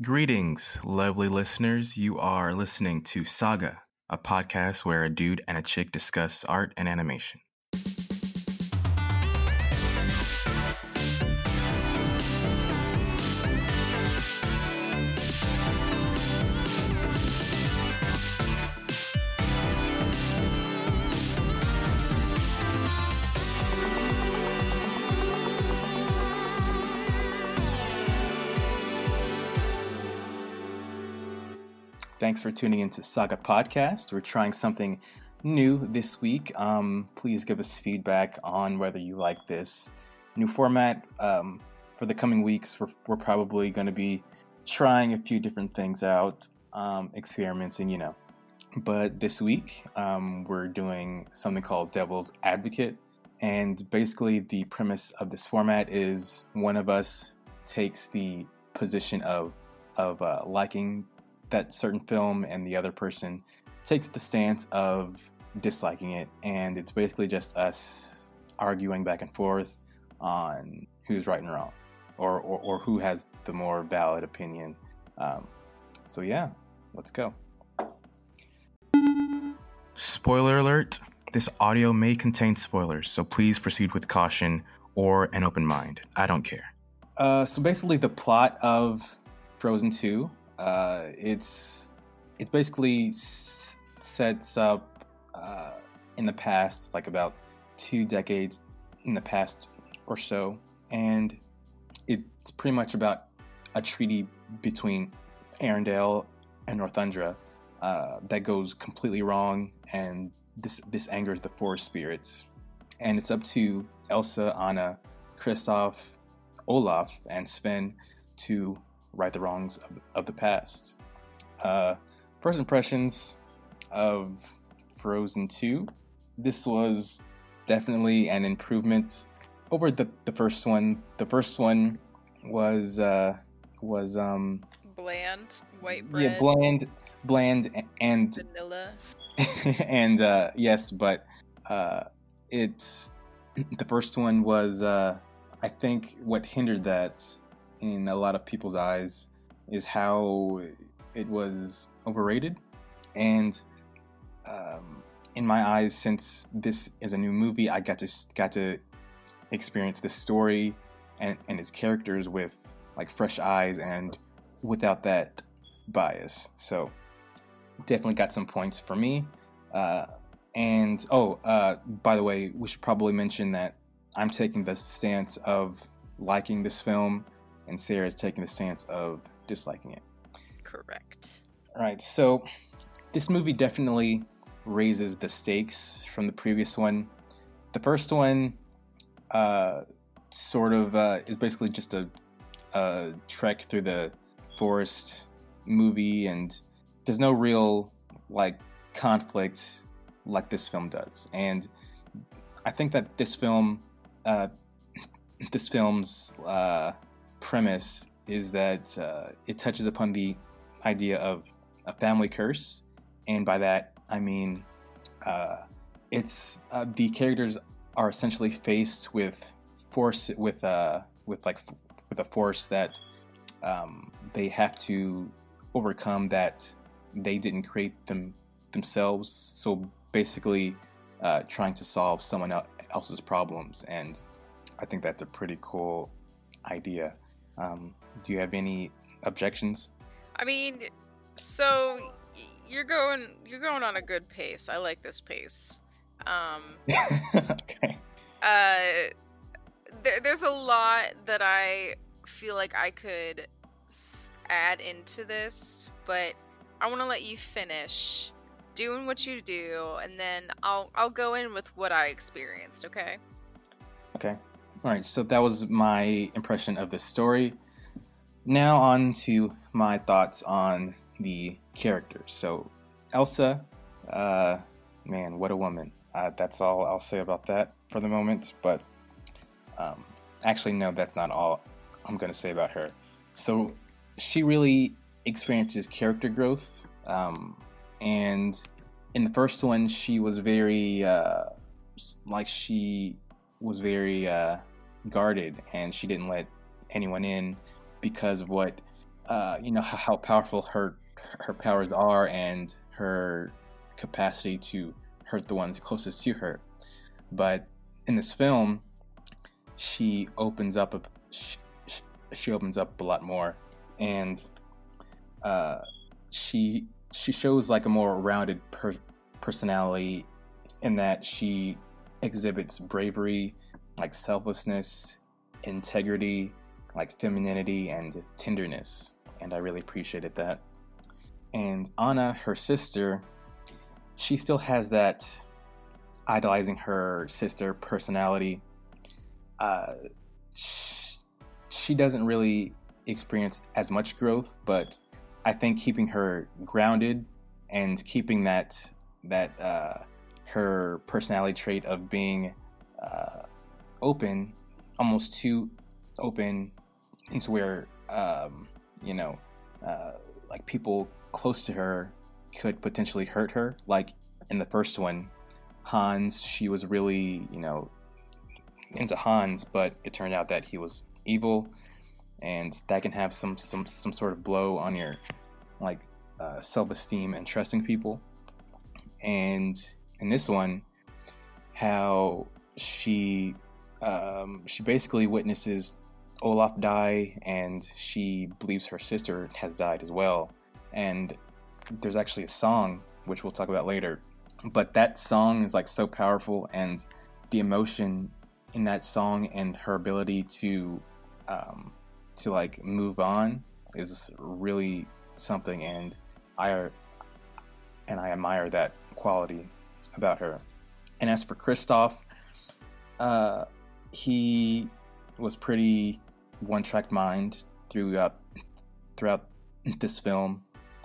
Greetings, lovely listeners. You are listening to Saga, a podcast where a dude and a chick discuss art and animation. Thanks for tuning into Saga Podcast. We're trying something new this week. Please give us feedback on whether you like this new format. For the coming weeks, we're probably going to be trying a few different things out, experimenting, But this week, we're doing something called Devil's Advocate. And basically, the premise of this format is one of us takes the position of liking that certain film, and the other person takes the stance of disliking it, and it's basically just us arguing back and forth on who's right and wrong, or who has the more valid opinion. So yeah, let's go. Spoiler alert, this audio may contain spoilers, so please proceed with caution or an open mind. I don't care. So basically the plot of Frozen 2, it's basically sets up in the past, like about 2 decades in the past or so, and it's pretty much about a treaty between Arendelle and Northumbria that goes completely wrong, and this angers the forest spirits, and it's up to Elsa, Anna, Kristoff, Olaf, and Sven to right the wrongs of the past. First impressions of Frozen 2. This was definitely an improvement over the first one. The first one was bland, white bread. Yeah, bland and vanilla. and yes, but it's the first one was I think what hindered that in a lot of people's eyes is how it was overrated, and in my eyes, since this is a new movie, I got to experience the story and its characters with like fresh eyes and without that bias. So definitely got some points for me. And by the way, we should probably mention that I'm taking the stance of liking this film, and Sarah's taking the stance of disliking it. Correct. All right, so this movie definitely raises the stakes from the previous one. The first one is basically just a trek through the forest movie, and there's no real conflict like this film does. And I think that this film's premise is that it touches upon the idea of a family curse, and by that I mean it's the characters are essentially faced with a force that they have to overcome, that they didn't create themselves. So basically, trying to solve someone else's problems, and I think that's a pretty cool idea. Do you have any objections? I mean, so you're going on a good pace. I like this pace. Okay. There's a lot that I feel like I could add into this, but I want to let you finish doing what you do, and then I'll go in with what I experienced. Okay. Okay. All right. So that was my impression of the story. Now on to my thoughts on the characters. So Elsa, man, what a woman. That's all I'll say about that for the moment. But actually, no, that's not all I'm going to say about her. So she really experiences character growth. And in the first one, she was very, guarded, and she didn't let anyone in because of what how powerful her powers are and her capacity to hurt the ones closest to her. But in this film, she opens up she opens up a lot more, and she shows like a more rounded personality, in that she exhibits bravery, like selflessness, integrity, like femininity and tenderness, and I really appreciated that. And Anna, her sister, she still has that idolizing her sister personality. She doesn't really experience as much growth, but I think keeping her grounded and keeping that her personality trait of being open, almost too open, into where like people close to her could potentially hurt her. Like in the first one, Hans, she was really into Hans, but it turned out that he was evil, and that can have some sort of blow on your like self-esteem and trusting people. And in this one, how she basically witnesses Olaf die, and she believes her sister has died as well. And there's actually a song, which we'll talk about later, but that song is like so powerful, and the emotion in that song and her ability to like move on is really something, and I admire that quality about her. And as for Kristoff, he was pretty one-track mind throughout this film.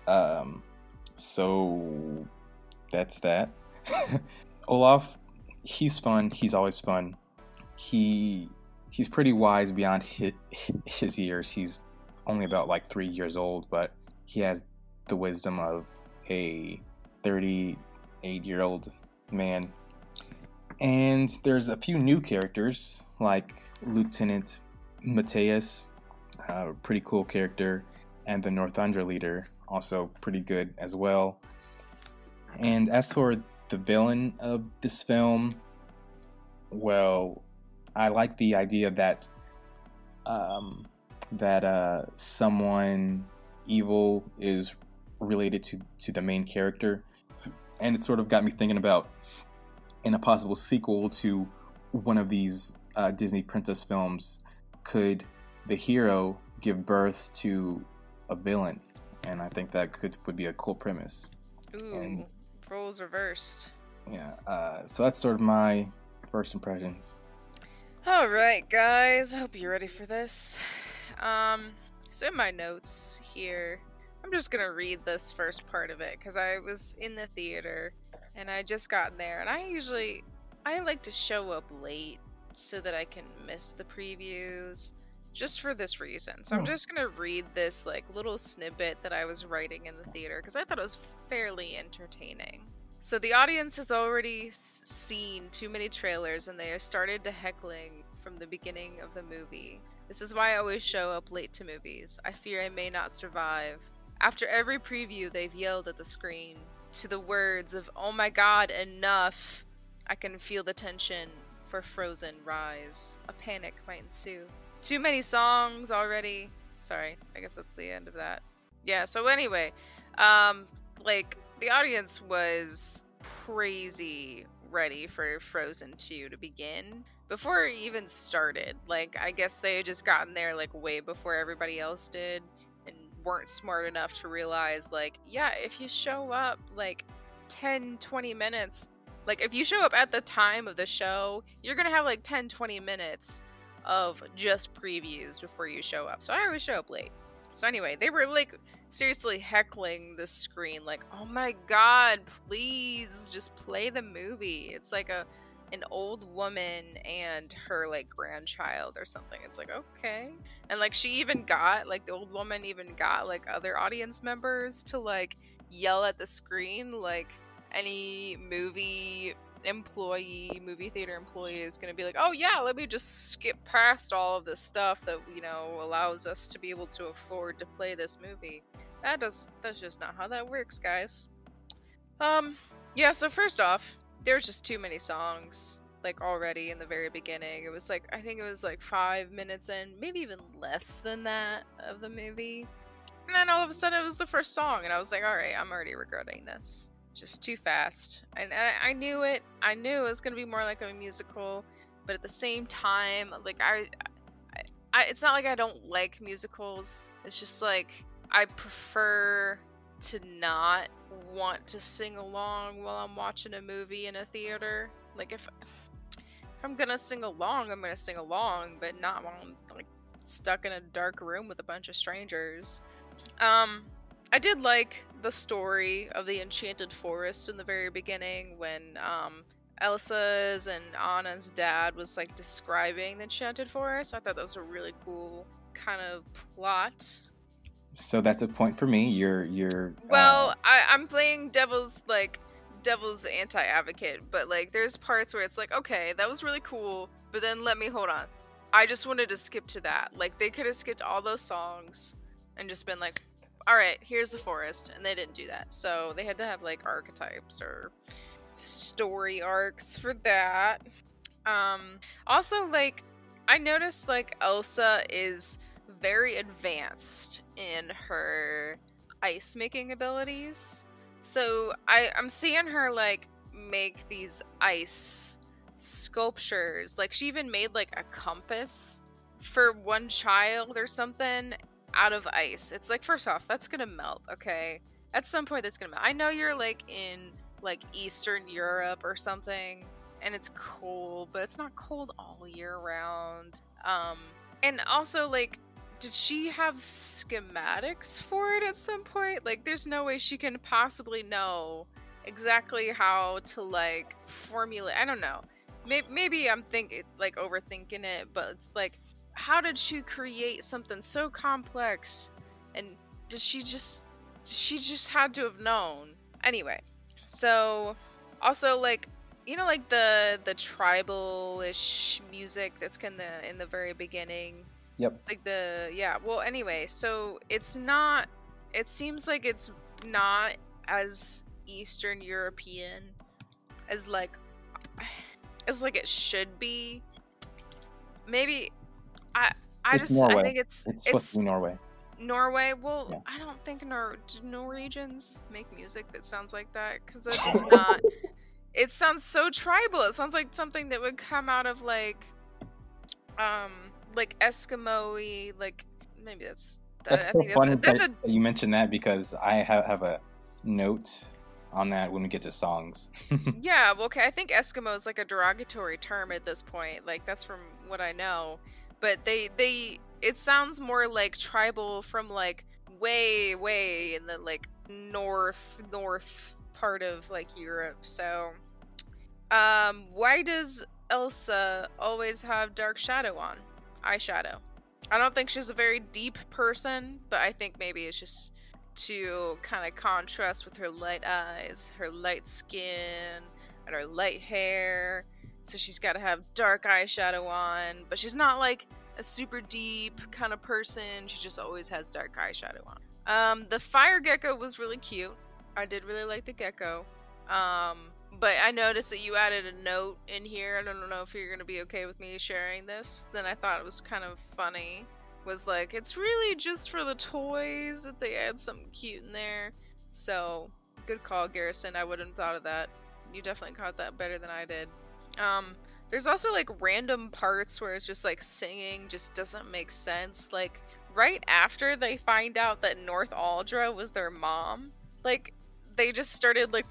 So that's that. Olaf, he's fun. He's always fun. He's pretty wise beyond his years. He's only about like 3 years old, but he has the wisdom of a 38-year-old man. And there's a few new characters, like Lieutenant Matthias, a pretty cool character, and the Northunder leader, also pretty good as well. And as for the villain of this film, well, I like the idea that someone evil is related to the main character, and it sort of got me thinking about, in a possible sequel to one of these Disney princess films, could the hero give birth to a villain? And I think that would be a cool premise. Ooh, and roles reversed. Yeah, so that's sort of my first impressions. All right, guys, I hope you're ready for this. So in my notes here, I'm just gonna read this first part of it because I was in the theater and I just got there, and I like to show up late so that I can miss the previews, just for this reason. So I'm just gonna read this like little snippet that I was writing in the theater because I thought it was fairly entertaining. So the audience has already seen too many trailers, and they have started to heckling from the beginning of the movie. This is why I always show up late to movies. I fear I may not survive. After every preview, they've yelled at the screen to the words of, "Oh my god, enough!" I can feel the tension for Frozen rise. A panic might ensue. Too many songs already. Sorry, I guess that's the end of that. Yeah, so anyway, like, the audience was crazy ready for Frozen 2 to begin before it even started. Like, I guess they had just gotten there, like, way before everybody else did, and weren't smart enough to realize, like, yeah, if you show up, like, 10-20 minutes, like, if you show up at the time of the show, you're gonna have, like, 10-20 minutes of just previews before you show up. So I always show up late. So anyway, they were, like, seriously heckling the screen, like, "Oh my god, please just play the movie." It's like an old woman and her, like, grandchild or something. It's like, okay. And, like, she even got, like, the old woman even got, like, other audience members to, like, yell at the screen, like, any movie movie theater employee is going to be like, oh yeah, let me just skip past all of this stuff that, you know, allows us to be able to afford to play this movie. That's just not how that works, guys. Yeah, so first off, there's just too many songs, like, already in the very beginning. It was like, I think it was like 5 minutes in, maybe even less than that, of the movie. And then all of a sudden it was the first song, and I was like, alright, I'm already regretting this. Just too fast. And I knew it. I knew it was going to be more like a musical, but at the same time, like, I it's not like I don't like musicals. It's just like, I prefer to not want to sing along while I'm watching a movie in a theater. Like, if I'm gonna sing along, I'm gonna sing along, but not while I'm, like, stuck in a dark room with a bunch of strangers. I did like the story of the Enchanted Forest in the very beginning when Elsa's and Anna's dad was, like, describing the Enchanted Forest. I thought that was a really cool kind of plot. So that's a point for me. You're well, I'm playing devil's anti-advocate, but, like, there's parts where it's like, okay, that was really cool, but then hold on. I just wanted to skip to that. Like, they could have skipped all those songs and just been like, alright, here's the forest, and they didn't do that. So they had to have, like, archetypes or story arcs for that. Also, like, I noticed, like, Elsa is very advanced in her ice making abilities. So I'm seeing her, like, make these ice sculptures. Like, she even made, like, a compass for one child or something out of ice. It's like, first off, that's gonna melt, okay? At some point that's gonna melt. I know you're, like, in, like, Eastern Europe or something, and it's cold, but it's not cold all year round. And also, like, did she have schematics for it at some point? Like, there's no way she can possibly know exactly how to, like, formulate. I don't know. Maybe I'm overthinking it, but it's like, how did she create something so complex? And she just had to have known. Anyway, so also, like, you know, like the tribal-ish music that's in the very beginning. Yep. It's like well, anyway, so it seems like it's not as Eastern European as like it should be. Maybe I think it's supposed to be Norway. Norway? Well, yeah. I don't think do Norwegians make music that sounds like that? Because that's just not. It sounds so tribal. It sounds like something that would come out of like Eskimo-y, like, maybe that's so funny that you mentioned that, because I have a note on that when we get to songs. Yeah, well, okay, I think Eskimo is like a derogatory term at this point. Like, that's from what I know. But it sounds more like tribal from, like, way in the, like, north part of, like, Europe. So, why does Elsa always have dark eyeshadow? I don't think she's a very deep person, but I think maybe it's just to kind of contrast with her light eyes, her light skin, and her light hair. So she's got to have dark eyeshadow on, but she's not like a super deep kind of person. She just always has dark eyeshadow on. The fire gecko was really cute. I did really like the gecko. But I noticed that you added a note in here. I don't know if you're going to be okay with me sharing this. Then I thought it was kind of funny. Was like, it's really just for the toys that they add something cute in there. So, good call, Garrison. I wouldn't have thought of that. You definitely caught that better than I did. There's also, like, random parts where it's just, like, singing just doesn't make sense. Like, right after they find out that North Aldra was their mom, like, they just started, like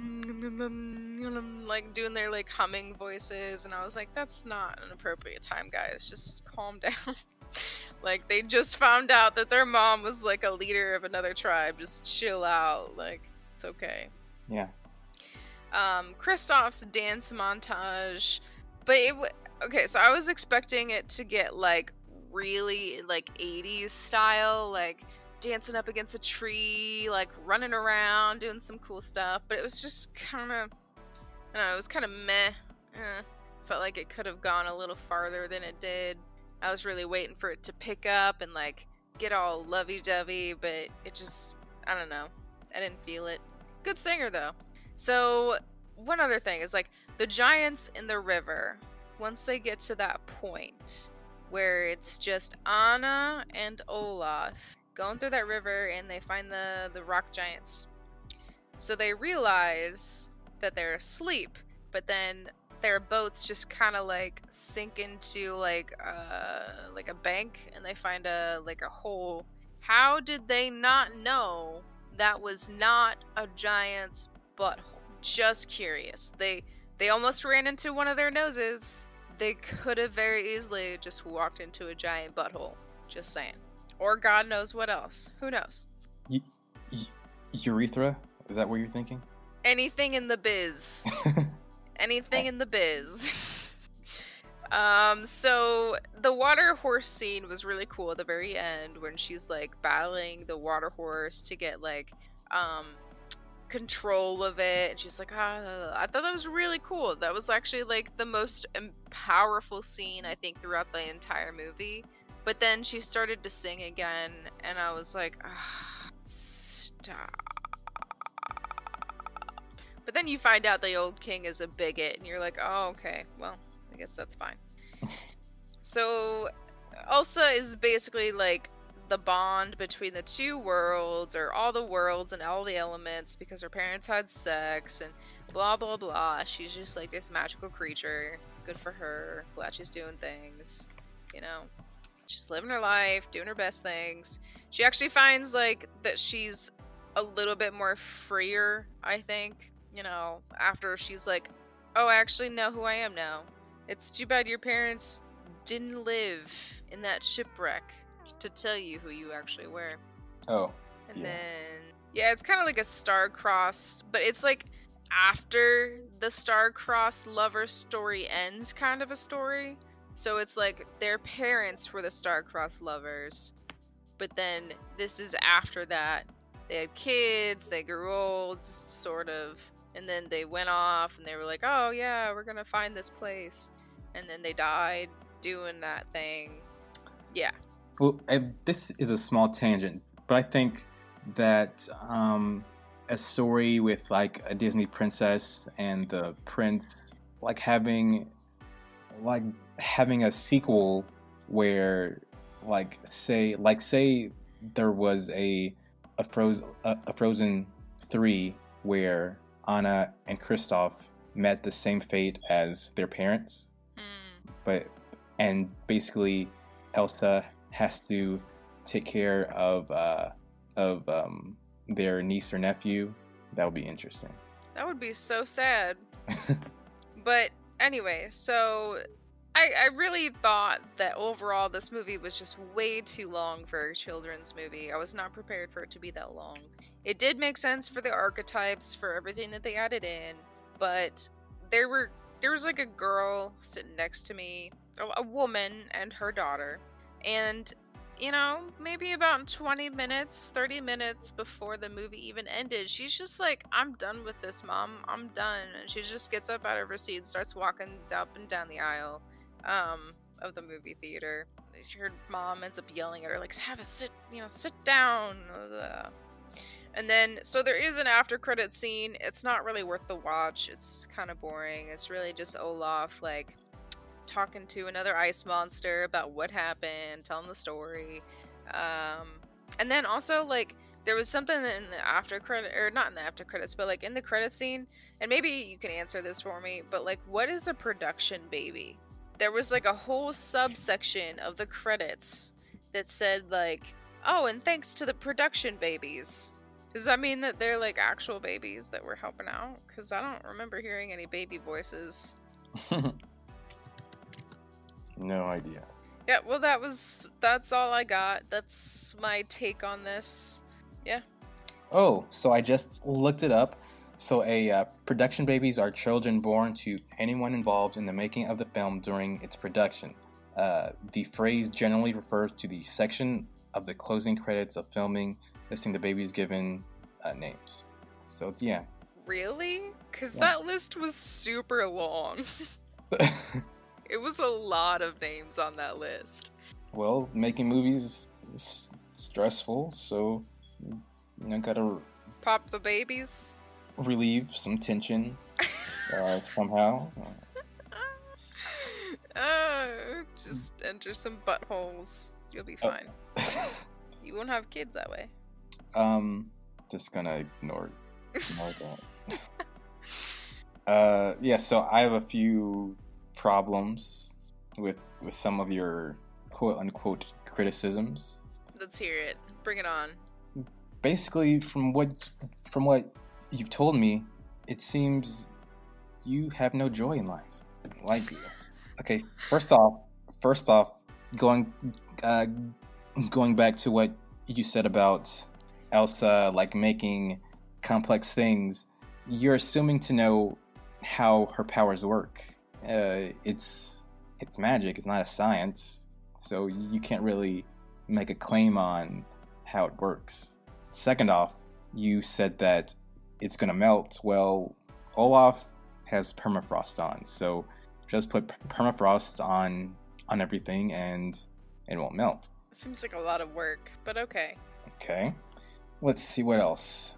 doing their, like, humming voices, and I was like, that's not an appropriate time, guys. Just calm down. Like, they just found out that their mom was, like, a leader of another tribe. Just chill out. Like, it's okay. Yeah. Kristoff's dance montage, but okay, so I was expecting it to get, like, really, like, 80s style, like, dancing up against a tree, like, running around, doing some cool stuff, but it was just kind of I don't know, it was kind of meh. Felt like it could have gone a little farther than it did. I was really waiting for it to pick up and like get all lovey-dovey, but it just, I don't know. I didn't feel it. Good singer though. So one other thing is like the giants in the river, once they get to that point where it's just Anna and Olaf going through that river and they find the rock giants. So they realize that they're asleep, but then their boats just kind of like sink into like a bank, and they find a hole. How did they not know that was not a giant's butthole? Just curious. They almost ran into one of their noses. They could have very easily just walked into a giant butthole. Just saying. Or God knows what else. Who knows? Urethra? Is that what you're thinking? Anything in the biz. Anything in the biz. So the water horse scene was really cool at the very end when she's like battling the water horse to get like control of it, and she's like, I thought that was really cool. That was actually like the most powerful scene I think throughout the entire movie. But then she started to sing again, and I was like, stop. But then you find out the old king is a bigot, and you're like, oh, okay, well, I guess that's fine. So Elsa is basically like the bond between the two worlds, or all the worlds and all the elements, because her parents had sex and blah blah blah. She's just like this magical creature. Good for her. Glad she's doing things. You know, she's living her life, doing her best things. She actually finds like that she's a little bit more freer, I think. You know, after she's like, oh, I actually know who I am now. It's too bad your parents didn't live in that shipwreck to tell you who you actually were. Oh. And then, yeah, it's kind of like a star-crossed, but it's like after the star-crossed lover story ends, kind of a story. So it's like their parents were the star-crossed lovers, but then this is after that. They had kids, they grew old, sort of, and then they went off and they were like, oh yeah, we're gonna find this place. And then they died doing that thing. Yeah. Well, this is a small tangent, but I think that a story with like a Disney princess and the prince, like having a sequel where say there was a Frozen 3 where Anna and Kristoff met the same fate as their parents, and basically Elsa has to take care of their niece or nephew. That would be interesting. That would be so sad. But anyway, so I really thought that overall this movie was just way too long for a children's movie. I was not prepared for it to be that long. It did make sense for the archetypes, for everything that they added in, but there was like a girl sitting next to me, a woman and her daughter, and you know, maybe about 20 minutes, 30 minutes before the movie even ended, she's just like, I'm done with this, Mom. I'm done. And she just gets up out of her seat and starts walking up and down the aisle of the movie theater. Her mom ends up yelling at her, like, sit down. And then, so there is an after credit scene. It's not really worth the watch. It's kind of boring. It's really just Olaf, like, talking to another ice monster about what happened, telling the story. And then also, like, there was something in the after credit, or not in the after credits, but like in the credit scene, and maybe you can answer this for me, but like, what is a production baby? There was like a whole subsection of the credits that said like, oh, and thanks to the production babies. Does that mean that they're like actual babies that were helping out? Because I don't remember hearing any baby voices. No idea. Yeah, well, that's all I got. That's my take on this. Yeah. Oh, so I just looked it up. So production babies are children born to anyone involved in the making of the film during its production. The phrase generally refers to the section of the closing credits of filming listing the babies' given names. So, yeah. Really? Because that list was super long. It was a lot of names on that list. Well, making movies is stressful, so gotta pop the babies, relieve some tension somehow. Just enter some buttholes. You'll be fine. You won't have kids that way. Just gonna ignore that. Yeah, so I have a few problems with some of your quote unquote criticisms. Let's hear it. Bring it on. Basically, from what you've told me, it seems you have no joy in life. Like, okay, first off, going back to what you said about Elsa, like making complex things, you're assuming to know how her powers work. It's magic. It's not a science, so you can't really make a claim on how it works. Second off, you said that it's gonna melt. Well, Olaf has permafrost on, so just put permafrost on everything and it won't melt. Seems like a lot of work, but okay. Okay, let's see what else.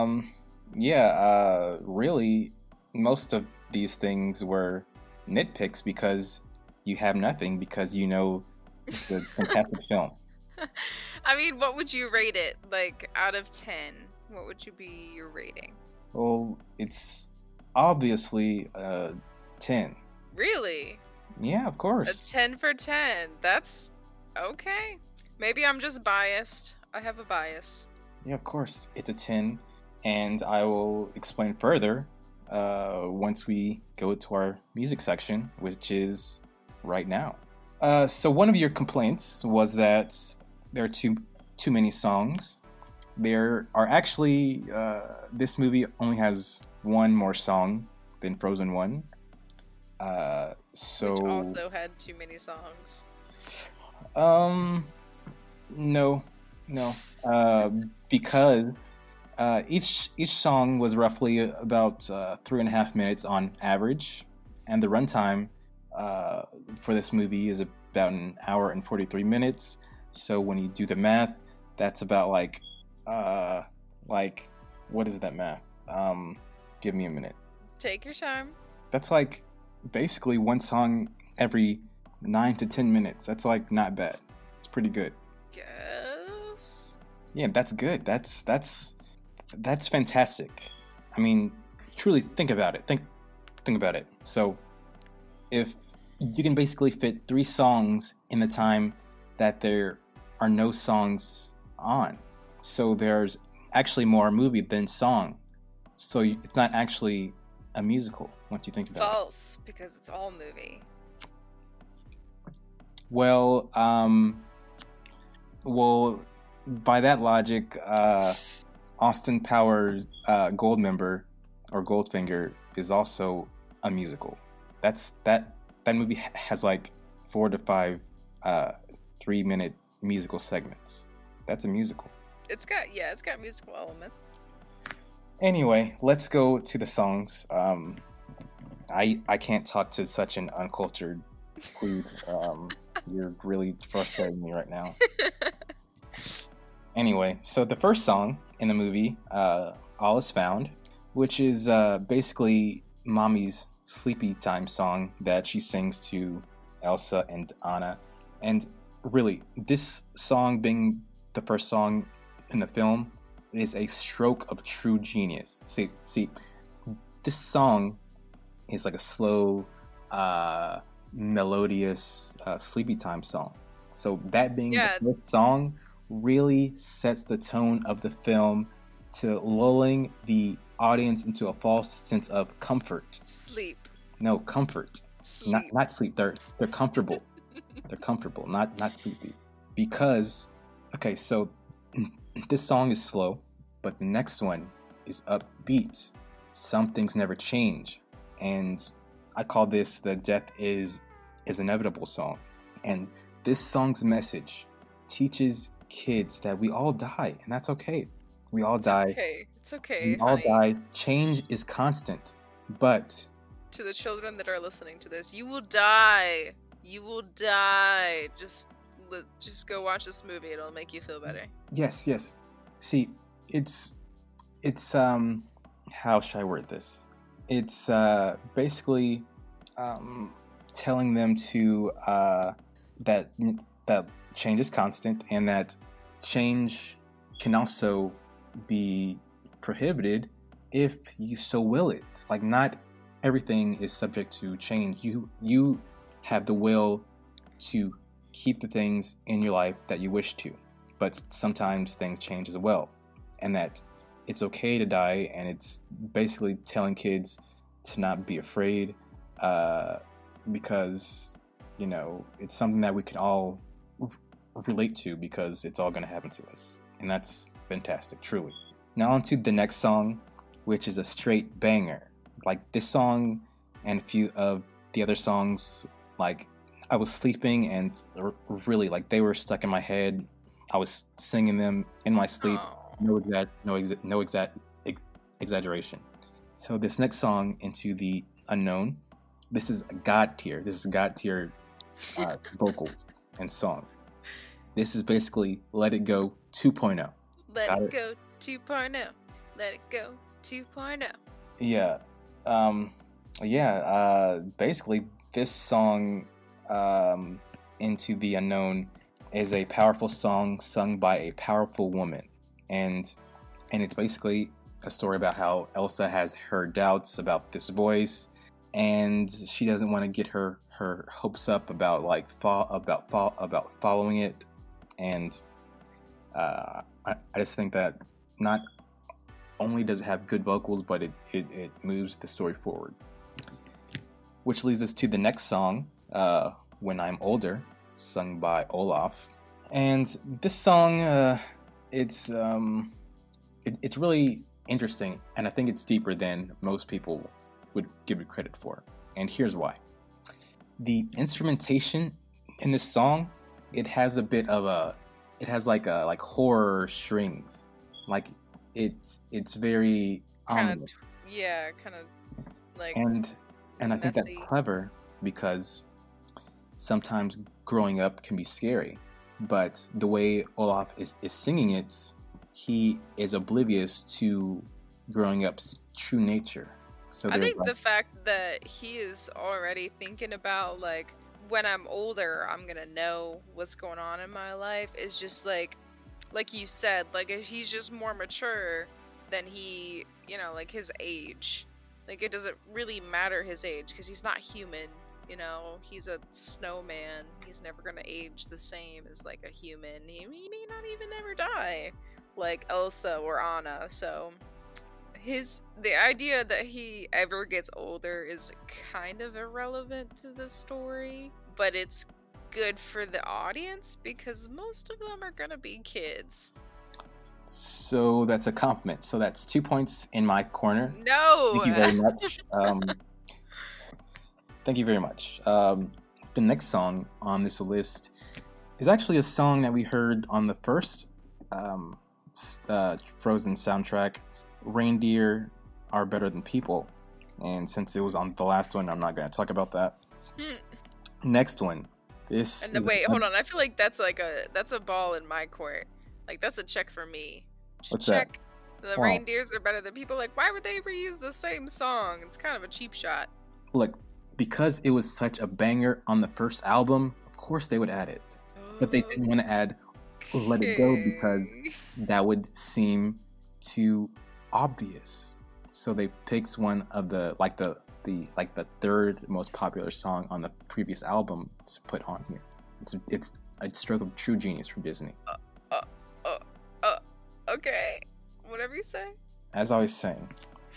Really, most of these things were nitpicks because you have nothing, because you know it's a fantastic film. I mean, what would you rate it? Like, out of 10, what would you be your rating? Well, it's obviously a 10. Really? Yeah, of course. A 10 for 10. That's okay. Maybe I'm just biased. I have a bias. Yeah, of course. It's a 10, and I will explain further once we go to our music section, which is right now. So one of your complaints was that there are too many songs. There are actually, this movie only has one more song than Frozen 1. Which also had too many songs. No. Because each song was roughly about 3.5 minutes on average, and the runtime for this movie is about 1 hour and 43 minutes. So when you do the math, that's about like what is that math? Give me a minute. Take your time. That's like basically one song every 9 to 10 minutes. That's like not bad. It's pretty good. Guess. Yeah, that's good. That's fantastic. I mean, truly think about it. Think about it. So if you can basically fit 3 songs in the time that there are no songs on, so there's actually more movie than song. So it's not actually a musical once you think about it. False, because it's all movie. Well, by that logic, Austin Powers Goldmember or Goldfinger is also a musical. That movie has like 4 to 5 3-minute musical segments. That's a musical. It's got musical elements. Anyway, let's go to the songs. I can't talk to such an uncultured queen. You're really frustrating me right now. Anyway, so the first song in the movie, All Is Found, which is basically Mommy's sleepy time song that she sings to Elsa and Anna. And really, this song being the first song in the film is a stroke of true genius. See, this song is like a slow, melodious, sleepy time song. So that being the first song really sets the tone of the film to lulling the audience into a false sense of comfort. Sleep. No, comfort. Sleep. Not sleep. They're comfortable. They're comfortable, not sleepy. Because, okay, so this song is slow, but the next one is upbeat. Some things never change. And I call this the Death is Inevitable song. And this song's message teaches kids that we all die, and that's okay. We all die. It's okay. We all die. Change is constant. But to the children that are listening to this, you will die. You will die. Just go watch this movie. It'll make you feel better. Yes. See, it's how should I word this? It's basically telling them to that change is constant, and that change can also be prohibited if you so will it. Like, not everything is subject to change. You have the will to keep the things in your life that you wish to, but sometimes things change as well, and that it's okay to die. And it's basically telling kids to not be afraid, because it's something that we can all relate to, because it's all going to happen to us, and that's fantastic, truly. Now on to the next song, which is a straight banger. Like, this song and a few of the other songs, like, I was sleeping and really, like, they were stuck in my head. I was singing them in my sleep. No exaggeration. So this next song, Into the Unknown, this is God tier. This is God tier vocals and song. This is basically Let It Go 2.0. Let it go 2.0. Let it go 2.0. Yeah. Basically, this song, Into the Unknown, is a powerful song sung by a powerful woman. And it's basically a story about how Elsa has her doubts about this voice, and she doesn't want to get her hopes up about following it. And I just think that not only does it have good vocals, but it moves the story forward. Which leads us to the next song, When I'm Older, sung by Olaf. And this song, it's really interesting, and I think it's deeper than most people would give it credit for. And here's why. The instrumentation in this song, it has a bit of like horror strings. Like, it's very ominous. Kind of like. And I think that's clever, because sometimes growing up can be scary. But the way Olaf is singing it, he is oblivious to growing up's true nature. So I think the fact that he is already thinking about, like, when I'm older, I'm gonna know what's going on in my life, is just like you said, like, he's just more mature than he, like, his age. Like, it doesn't really matter his age, because he's not human. He's a snowman. He's never gonna age the same as, like, a human. He may not even ever die, like Elsa or Anna. So the idea that he ever gets older is kind of irrelevant to the story, but it's good for the audience, because most of them are gonna be kids. So that's a compliment. So that's 2 points in my corner. No! Thank you very much. Thank you very much. The next song on this list is actually a song that we heard on the first Frozen soundtrack, Reindeer Are Better Than People. And since it was on the last one, I'm not going to talk about that. Next one. Hold on. I feel like that's a ball in my court. Like, that's a check for me. What's check. The Reindeers Are Better Than People. Like, why would they reuse the same song? It's kind of a cheap shot. Look, because it was such a banger on the first album, of course they would add it. But they didn't want to add Let It Go, because that would seem too obvious. So they picked one of the third most popular song on the previous album to put on here. It's a stroke of true genius from Disney. Okay. Whatever you say. As I was saying.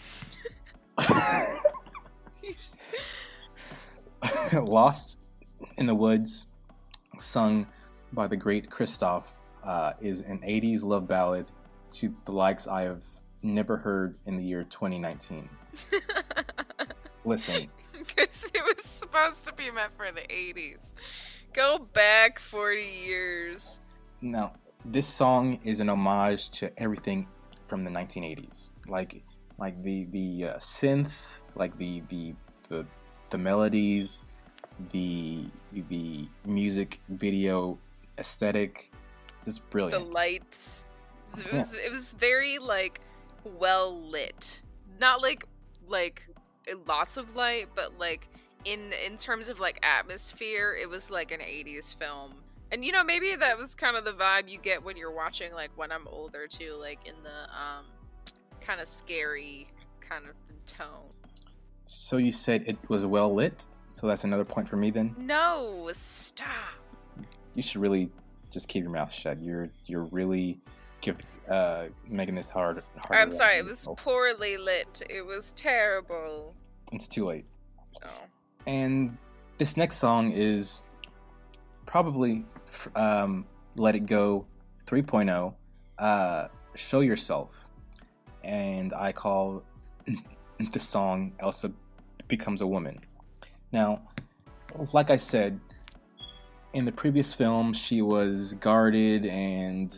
Lost in the Woods, sung by the great Kristoff, is an 80s love ballad to the likes I have never heard in the year 2019. Listen. Because it was supposed to be meant for the 80s. Go back 40 years. Now, this song is an homage to everything from the 1980s. Like, like the synths, like the melodies, the music video aesthetic, just brilliant. The lights. It was very like well lit. Not like lots of light, but like in terms of like atmosphere, it was like an 80s film. And you know, maybe that was kind of the vibe you get when you're watching like When I'm Older too, like in the kind of scary kind of tone. So you said it was well lit? So that's another point for me then? No, stop. You should really just keep your mouth shut. You're really making this hard. I'm sorry, it was poorly lit. It was terrible. It's too late. Oh. And this next song is probably Let It Go 3.0, Show Yourself. And I call the song Elsa Becomes a Woman. Now, like I said, in the previous film, she was guarded and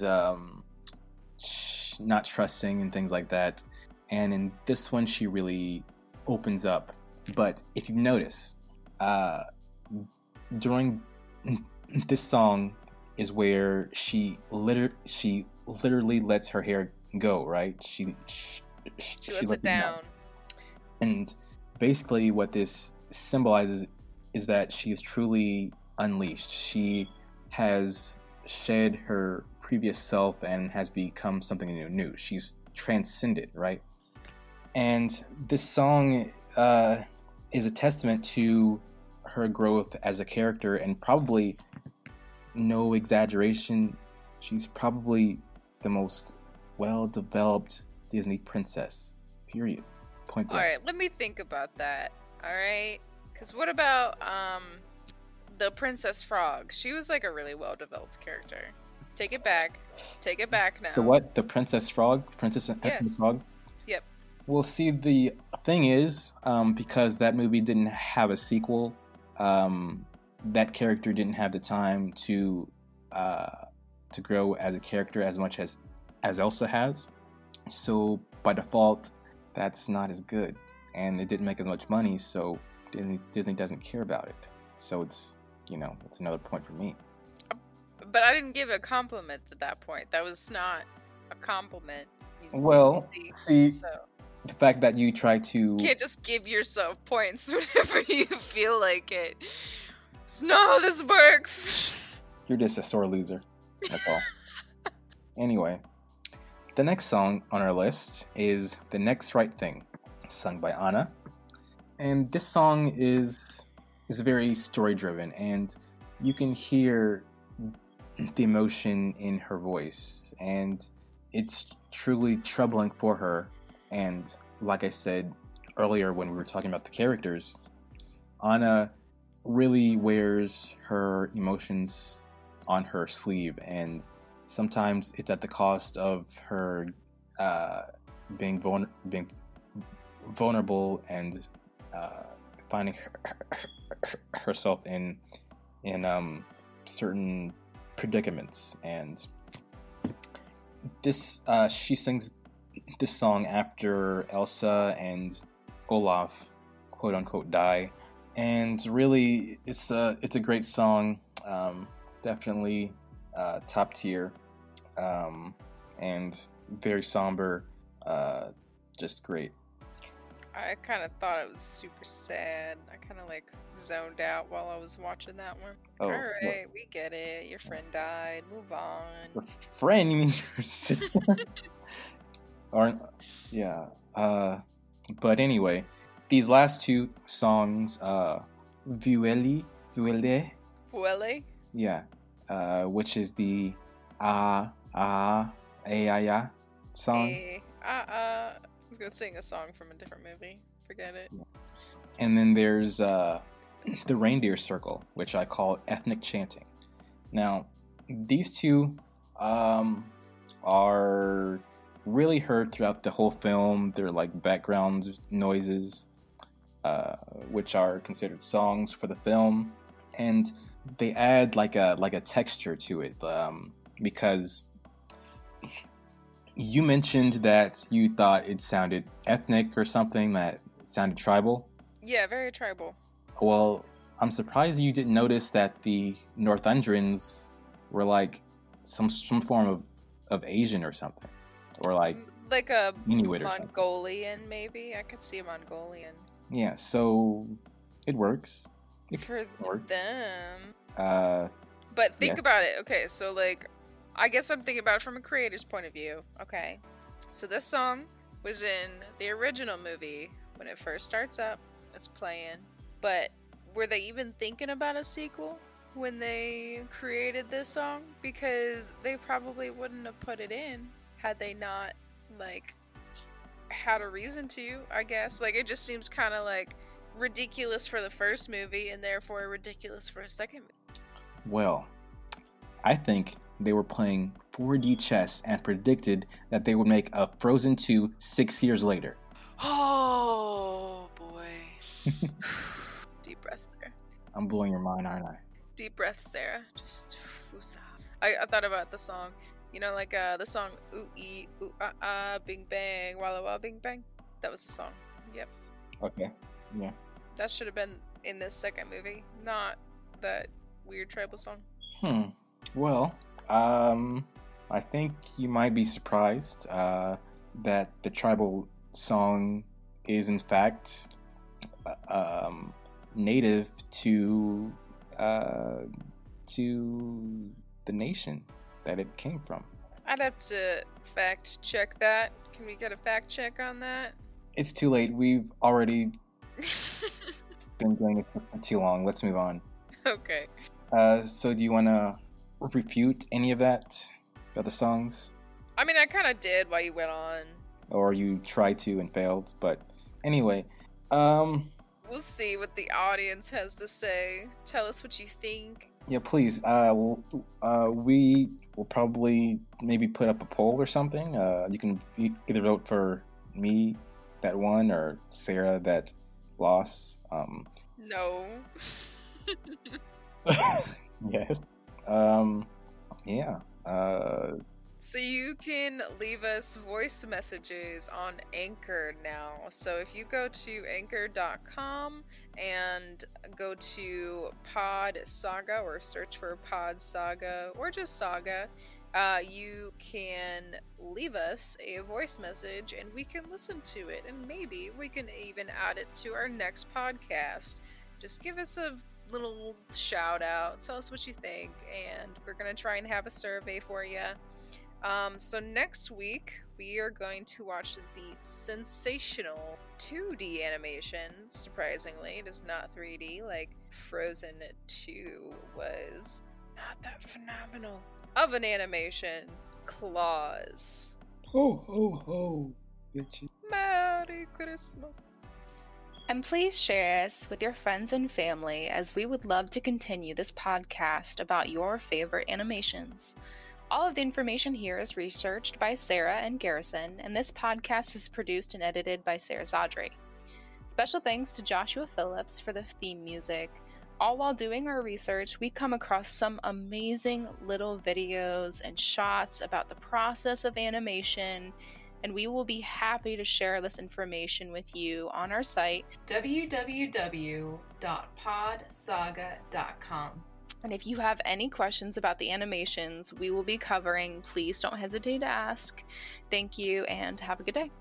not trusting and things like that. And in this one, she really opens up. But if you notice, during this song is where she literally lets her hair go, right? She lets it down. And basically what this symbolizes is that she is truly unleashed. She has shed her previous self and has become something new. She's transcended, right? And this song is a testament to her growth as a character, and probably, no exaggeration, she's probably the most well-developed Disney princess, period. Point blank. Alright, let me think about that. Alright? Because what about the Princess Frog? She was like a really well-developed character. Take it back. Take it back now. The what? The Princess Frog? Princess and the Frog? Yep. Well, see, the thing is, because that movie didn't have a sequel, that character didn't have the time to grow as a character as much as Elsa has. So by default, that's not as good, and it didn't make as much money. So Disney doesn't care about it. So it's it's another point for me. But I didn't give a compliment at that point. That was not a compliment. Well, see. So. The fact that you try to... You can't just give yourself points whenever you feel like it. It's not how this works. You're just a sore loser. That's all. Anyway, the next song on our list is The Next Right Thing, sung by Anna. And this song is very story-driven, and you can hear the emotion in her voice. And it's truly troubling for her. And like I said earlier when we were talking about the characters, Anna really wears her emotions on her sleeve, and sometimes it's at the cost of her being vulnerable and finding herself in certain predicaments. And this she sings this song after Elsa and Olaf, quote unquote, die, and really it's a great song, definitely top tier, and very somber, just great. I kind of thought it was super sad. I kind of like zoned out while I was watching that one. Oh, alright, we get it. Your friend died. Move on. Your friend? You mean your sister? Yeah. But anyway, these last two songs, Vuele, yeah, which is the song. I was gonna sing a song from a different movie. Forget it. And then there's the Reindeer Circle, which I call ethnic chanting. Now, these two are really heard throughout the whole film. They're like background noises, which are considered songs for the film, and they add like a texture to it, because You mentioned that you thought it sounded ethnic or something, that it sounded tribal. Yeah, very tribal. Well, I'm surprised you didn't notice that the Northundrens were like some form of Asian or something, or like a Inuit or Mongolian, maybe. I could see a Mongolian. Yeah, so it works. For them. But think about it. Okay, so like, I guess I'm thinking about it from a creator's point of view. Okay, so this song was in the original movie when it first starts up. It's playing, but were they even thinking about a sequel when they created this song? Because they probably wouldn't have put it in had they not like had a reason to, I guess. Like, it just seems kind of like ridiculous for the first movie and therefore ridiculous for a second movie. Well, I think they were playing 4D chess and predicted that they would make a Frozen 2 6 years later. Oh boy. Deep breaths there. I'm blowing your mind, aren't I? Deep breaths, Sarah. Just woosah. I thought about the song. You know, like the song ooh ee ooh ah ah bing bang walla walla bing bang. That was the song. Yep. Okay. Yeah. That should have been in this second movie, not that weird tribal song. Well, I think you might be surprised that the tribal song is in fact native to the nation that it came from. I'd have to fact check that. Can we get a fact check on that? It's too late. We've already been doing it for too long. Let's move on. Okay. So do you want to refute any of that about the songs? I mean, I kind of did while you went on. Or you tried to and failed, but anyway. We'll see what the audience has to say. Tell us what you think. Yeah, please. We will probably maybe put up a poll or something. You can either vote for me that won or Sarah that lost. No. Yes. Yeah. So you can leave us voice messages on Anchor now. So if you go to anchor.com and go to Pod Saga or search for Pod Saga or just Saga, you can leave us a voice message and we can listen to it. And maybe we can even add it to our next podcast. Just give us a little shout out. Tell us what you think. And we're going to try and have a survey for you. So next week, we are going to watch the sensational 2D animation. Surprisingly, it is not 3D like Frozen 2 was. Not that phenomenal of an animation. Klaus. Ho, bitches. Merry Christmas. And please share us with your friends and family, as we would love to continue this podcast about your favorite animations. All of the information here is researched by Sarah and Garrison, and this podcast is produced and edited by Sarah Zadri. Special thanks to Joshua Phillips for the theme music. All while doing our research, we come across some amazing little videos and shots about the process of animation, and we will be happy to share this information with you on our site, www.podsaga.com. And if you have any questions about the animations we will be covering, please don't hesitate to ask. Thank you and have a good day.